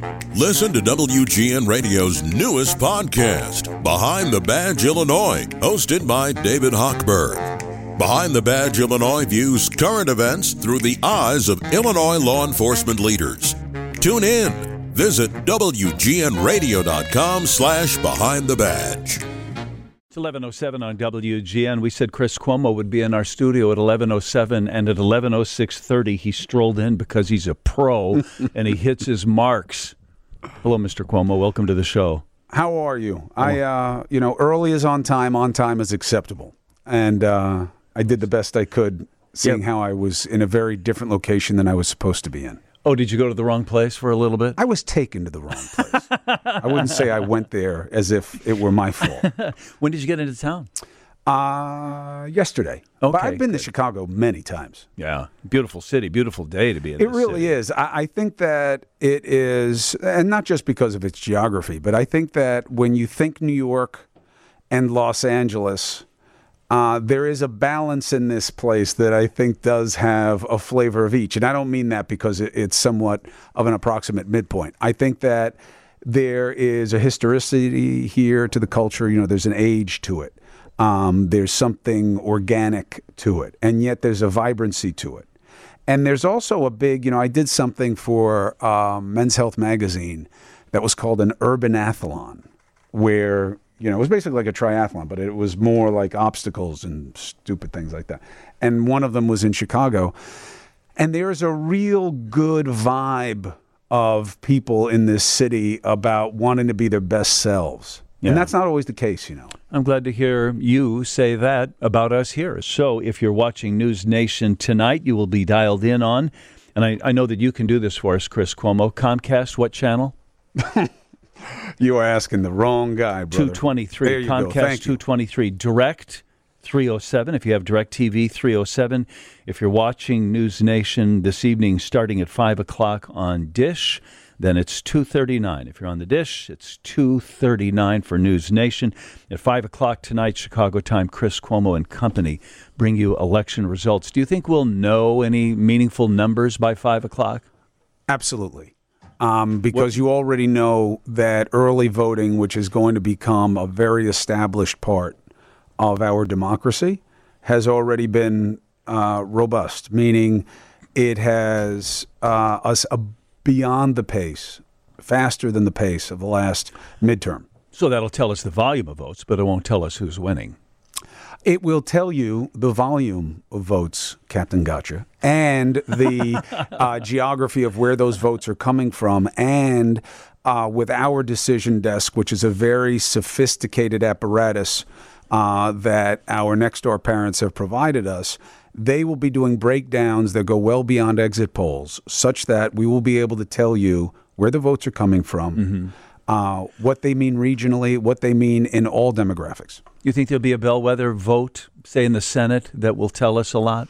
Listen to WGN Radio's newest podcast, Behind the Badge Illinois, hosted by David Hochberg. Behind the Badge Illinois views current events through the eyes of Illinois law enforcement leaders. Tune in. Visit WGNRadio.com/Behind the Badge. It's 11:07 on WGN. We said Chris Cuomo would be in our studio at 11:07, and at 11:06:30 he strolled in because he's a pro and he hits his marks. Hello, Mr. Cuomo. Welcome to the show. How are you? Early is on time is acceptable. And I did the best I could, seeing how I was in a very different location than I was supposed to be in. Oh, did you go to the wrong place for a little bit? I was taken to the wrong place. I wouldn't say I went there as if it were my fault. When did you get into town? Yesterday. Okay, but I've been to Chicago many times. Yeah, beautiful city, beautiful day to be in. It really city. is. I think that it is, and not just because of its geography, but I think that when you think New York and Los Angeles, there is a balance in this place that I think does have a flavor of each. And I don't mean that because it's somewhat of an approximate midpoint. I think that there is a historicity here to the culture. You know, there's an age to it. There's something organic to it. And yet there's a vibrancy to it. And there's also a big, I did something for Men's Health magazine that was called an urbanathlon, where it was basically like a triathlon, but it was more like obstacles and stupid things like that. And one of them was in Chicago. And there's a real good vibe of people in this city about wanting to be their best selves. Yeah. And that's not always the case, I'm glad to hear you say that about us here. So if you're watching News Nation tonight, you will be dialed in on, and I know that you can do this for us, Chris Cuomo, Comcast, what channel? You are asking the wrong guy, brother. 223, there you Comcast go. Thank 223, Direct 307. If you have Direct TV, 307. If you're watching News Nation this evening starting at 5 o'clock on Dish, then it's 239. If you're on the Dish, it's 239 for News Nation. At 5 o'clock tonight, Chicago time, Chris Cuomo and company bring you election results. Do you think we'll know any meaningful numbers by 5 o'clock? Absolutely. Because you already know that early voting, which is going to become a very established part of our democracy, has already been robust, meaning it has us beyond the pace, faster than the pace of the last midterm. So that'll tell us the volume of votes, but it won't tell us who's winning. It will tell you the volume of votes, Captain Gotcha, and the geography of where those votes are coming from. And with our decision desk, which is a very sophisticated apparatus that our next-door parents have provided us, they will be doing breakdowns that go well beyond exit polls, such that we will be able to tell you where the votes are coming from, what they mean regionally, what they mean in all demographics. You think there'll be a bellwether vote, say in the Senate, that will tell us a lot?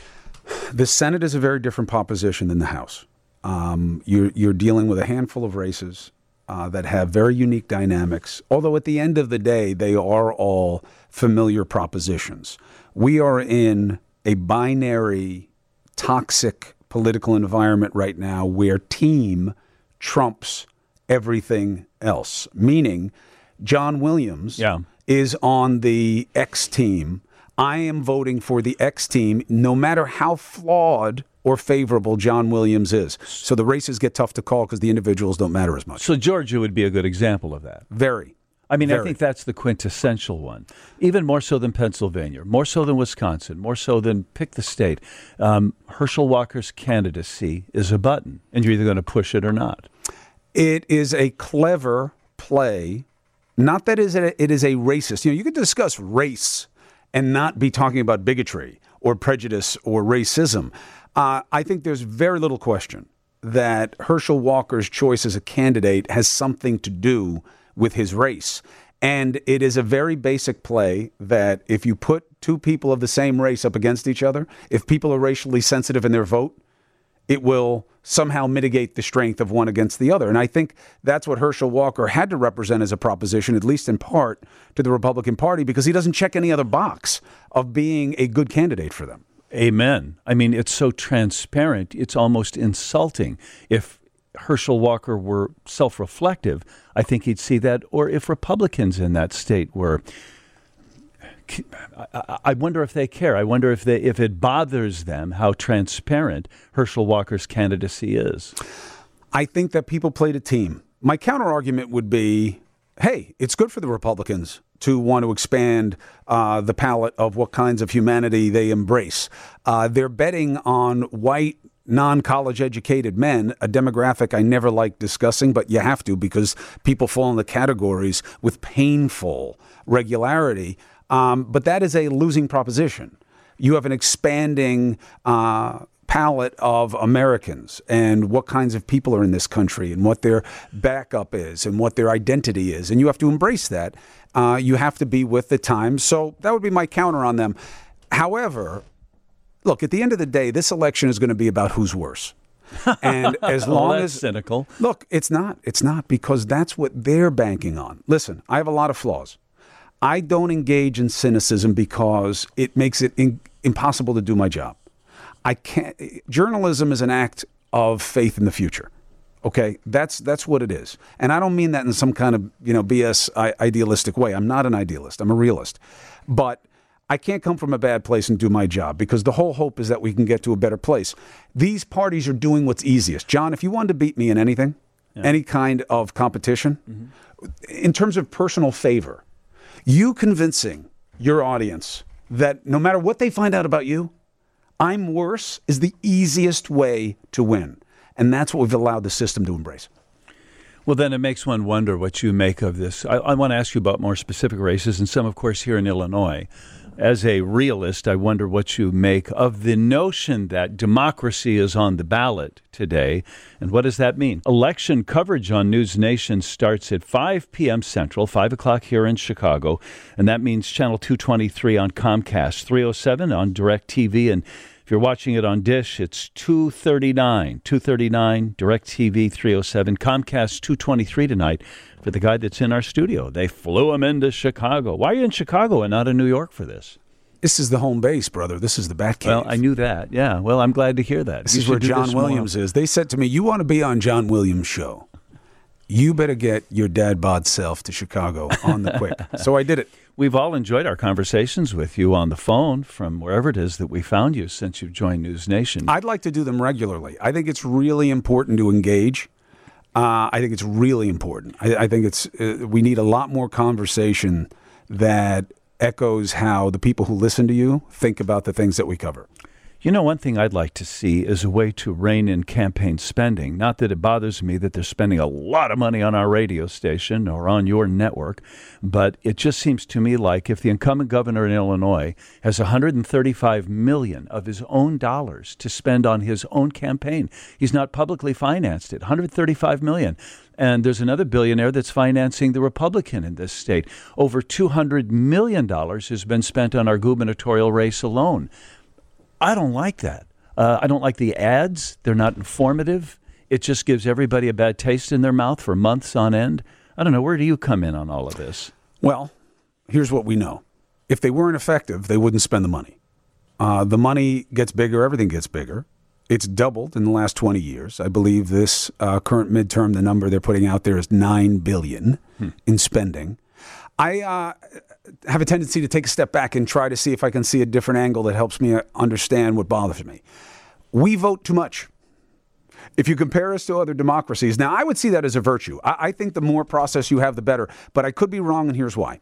The Senate is a very different proposition than the House. You're dealing with a handful of races that have very unique dynamics, although at the end of the day, they are all familiar propositions. We are in a binary, toxic political environment right now where team trumps everything else, meaning John Williams is on the X team. I am voting for the X team, no matter how flawed or favorable John Williams is. So the races get tough to call because the individuals don't matter as much. So Georgia would be a good example of that. Very. I think that's the quintessential one, even more so than Pennsylvania, more so than Wisconsin, more so than pick the state. Herschel Walker's candidacy is a button, and you're either going to push it or not. It is a clever play. Not that it is a racist. You could discuss race and not be talking about bigotry or prejudice or racism. I think there's very little question that Herschel Walker's choice as a candidate has something to do with his race. And it is a very basic play that if you put two people of the same race up against each other, if people are racially sensitive in their vote, it will somehow mitigate the strength of one against the other. And I think that's what Herschel Walker had to represent as a proposition, at least in part, to the Republican Party, because he doesn't check any other box of being a good candidate for them. Amen. I mean, it's so transparent, it's almost insulting. If Herschel Walker were self-reflective, I think he'd see that, or if Republicans in that state were. I wonder if they care. I wonder if it bothers them how transparent Herschel Walker's candidacy is. I think that people played a team. My counter-argument would be, hey, it's good for the Republicans to want to expand the palette of what kinds of humanity they embrace. They're betting on white, non-college educated men, a demographic I never like discussing, but you have to because people fall in the categories with painful regularity. But that is a losing proposition. You have an expanding palette of Americans and what kinds of people are in this country and what their backup is and what their identity is. And you have to embrace that. You have to be with the times. So that would be my counter on them. However, look, at the end of the day, this election is going to be about who's worse. And as long that's as cynical. Look, it's not because that's what they're banking on. Listen, I have a lot of flaws. I don't engage in cynicism because it makes it impossible to do my job. I can't. Journalism is an act of faith in the future. Okay, that's what it is, and I don't mean that in some kind of BS idealistic way. I'm not an idealist. I'm a realist, but I can't come from a bad place and do my job because the whole hope is that we can get to a better place. These parties are doing what's easiest. John, if you wanted to beat me in anything, any kind of competition, in terms of personal favor. You convincing your audience that no matter what they find out about you, I'm worse is the easiest way to win. And that's what we've allowed the system to embrace. Well, then it makes one wonder what you make of this. I want to ask you about more specific races, and some, of course, here in Illinois. As a realist, I wonder what you make of the notion that democracy is on the ballot today. And what does that mean? Election coverage on News Nation starts at 5 p.m. Central, 5 o'clock here in Chicago. And that means Channel 223 on Comcast, 307 on DirecTV. And if you're watching it on Dish, it's 239, DirecTV 307, Comcast 223 tonight. For the guy that's in our studio. They flew him into Chicago. Why are you in Chicago and not in New York for this? This is the home base, brother. This is the Batcave. Well, I knew that. Yeah. Well, I'm glad to hear that. This is where John Williams is. They said to me, you want to be on John Williams' show. You better get your dad bod self to Chicago on the quick. So I did it. We've all enjoyed our conversations with you on the phone from wherever it is that we found you since you've joined News Nation. I'd like to do them regularly. I think it's really important to engage. I think it's really important. I think we need a lot more conversation that echoes how the people who listen to you think about the things that we cover. You know, one thing I'd like to see is a way to rein in campaign spending. Not that it bothers me that they're spending a lot of money on our radio station or on your network, but it just seems to me like if the incumbent governor in Illinois has $135 million of his own dollars to spend on his own campaign, he's not publicly financed it, $135 million. And there's another billionaire that's financing the Republican in this state. Over $200 million has been spent on our gubernatorial race alone. I don't like that. I don't like the ads. They're not informative. It just gives everybody a bad taste in their mouth for months on end. I don't know. Where do you come in on all of this? Well, here's what we know. If they weren't effective, they wouldn't spend the money. The money gets bigger. Everything gets bigger. It's doubled in the last 20 years. I believe this current midterm, the number they're putting out there is $9 billion in spending. I have a tendency to take a step back and try to see if I can see a different angle that helps me understand what bothers me. We vote too much. If you compare us to other democracies, now I would see that as a virtue. I think the more process you have, the better. But I could be wrong, and here's why.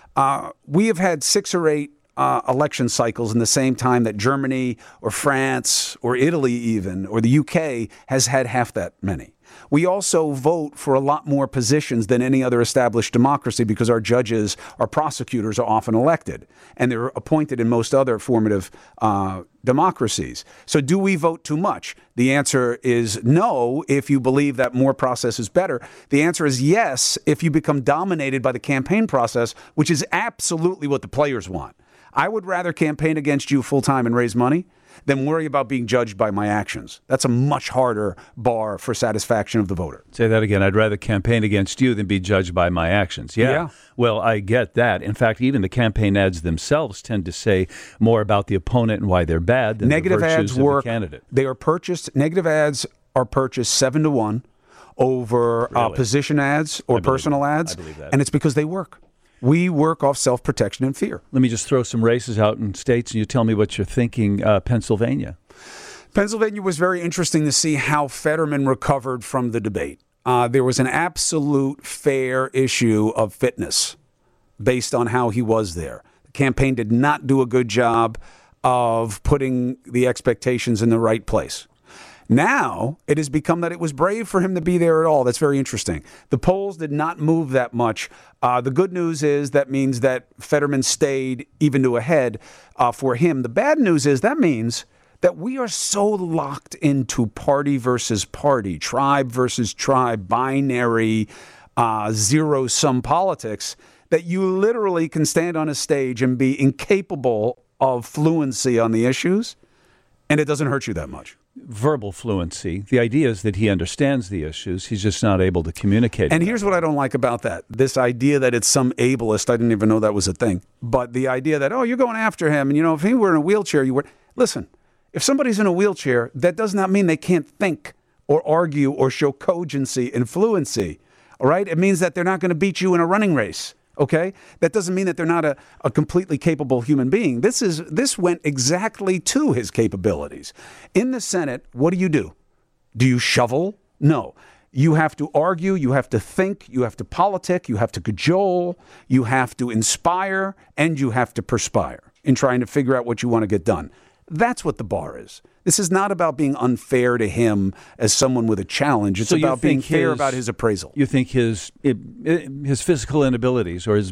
We have had 6 or 8 election cycles in the same time that Germany or France or Italy even, or the UK has had half that many. We also vote for a lot more positions than any other established democracy because our judges, our prosecutors are often elected, and they're appointed in most other formative democracies. So do we vote too much? The answer is no if you believe that more process is better. The answer is yes if you become dominated by the campaign process, which is absolutely what the players want. I would rather campaign against you full-time and raise money than worry about being judged by my actions. That's a much harder bar for satisfaction of the voter. Say that again. I'd rather campaign against you than be judged by my actions. Yeah. Well, I get that. In fact, even the campaign ads themselves tend to say more about the opponent and why they're bad than negative the virtues ads work. Of the candidate. They are purchased. Negative ads are purchased 7-1 over Really? position ads or personal ads. I believe that. And it's because they work. We work off self-protection and fear. Let me just throw some races out in states, and you tell me what you're thinking. Pennsylvania. Pennsylvania was very interesting to see how Fetterman recovered from the debate. There was an absolute fair issue of fitness based on how he was there. The campaign did not do a good job of putting the expectations in the right place. Now, it has become that it was brave for him to be there at all. That's very interesting. The polls did not move that much. The good news is that means that Fetterman stayed even to ahead for him. The bad news is that means that we are so locked into party versus party, tribe versus tribe, binary, zero-sum politics, that you literally can stand on a stage and be incapable of fluency on the issues, and it doesn't hurt you that much. Verbal fluency. The idea is that he understands the issues. He's just not able to communicate. And here's what I don't like about that. This idea that it's some ableist. I didn't even know that was a thing. But the idea that, you're going after him. And, if he were in a wheelchair, you would. Listen, if somebody's in a wheelchair, that does not mean they can't think or argue or show cogency and fluency. All right? It means that they're not going to beat you in a running race. Okay? That doesn't mean that they're not a completely capable human being. This went exactly to his capabilities. In the Senate, what do? Do you shovel? No. You have to argue, you have to think, you have to politic, you have to cajole, you have to inspire, and you have to perspire in trying to figure out what you want to get done. That's what the bar is. This is not about being unfair to him as someone with a challenge. It's about being fair about his appraisal. You think his physical inabilities, or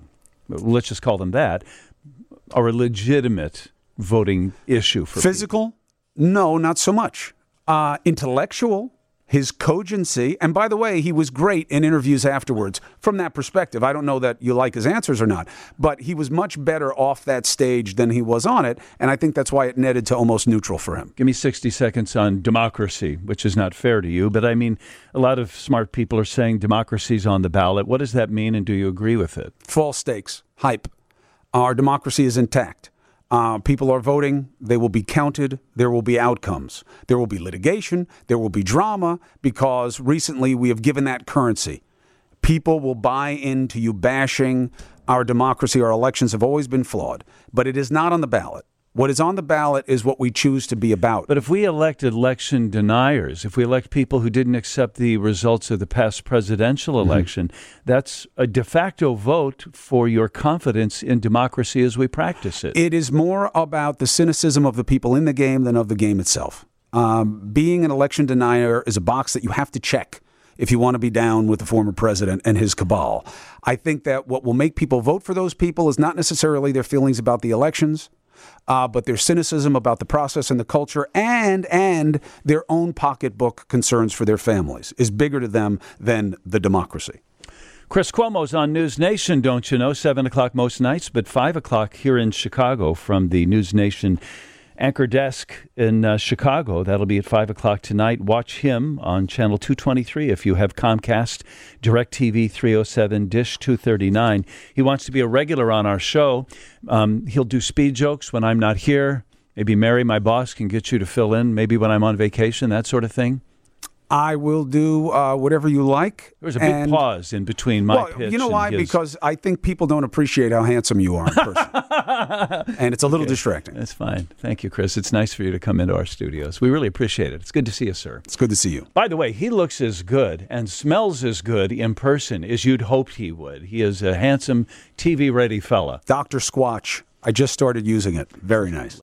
let's just call them that, are a legitimate voting issue for physical? No, not so much. Intellectual, his cogency, and by the way, he was great in interviews afterwards from that perspective. I don't know that you like his answers or not, but he was much better off that stage than he was on it, and I think that's why it netted to almost neutral for him. Give me 60 seconds on democracy, which is not fair to you, but I mean, a lot of smart people are saying democracy's on the ballot. What does that mean, and do you agree with it? False stakes, hype. Our democracy is intact. People are voting. They will be counted. There will be outcomes. There will be litigation. There will be drama because recently we have given that currency. People will buy into you bashing our democracy. Our elections have always been flawed, but it is not on the ballot. What is on the ballot is what we choose to be about. But if we elect election deniers, if we elect people who didn't accept the results of the past presidential election, that's a de facto vote for your confidence in democracy as we practice it. It is more about the cynicism of the people in the game than of the game itself. Being an election denier is a box that you have to check if you want to be down with the former president and his cabal. I think that what will make people vote for those people is not necessarily their feelings about the elections, but their cynicism about the process and the culture and their own pocketbook concerns for their families is bigger to them than the democracy. Chris Cuomo's on News Nation, don't you know, 7 o'clock most nights, but 5 o'clock here in Chicago from the News Nation anchor desk in Chicago. That'll be at 5 o'clock tonight. Watch him on Channel 223 if you have Comcast, DirecTV 307, Dish 239. He wants to be a regular on our show. He'll do speed jokes when I'm not here. Maybe Mary, my boss, can get you to fill in, maybe when I'm on vacation, that sort of thing. I will do whatever you like. There was a big pause in between my pitch. You know why? Because I think people don't appreciate how handsome you are in person. And it's a little distracting. That's fine. Thank you, Chris. It's nice for you to come into our studios. We really appreciate it. It's good to see you, sir. It's good to see you. By the way, he looks as good and smells as good in person as you'd hoped he would. He is a handsome, TV-ready fella. Dr. Squatch. I just started using it. Very nice.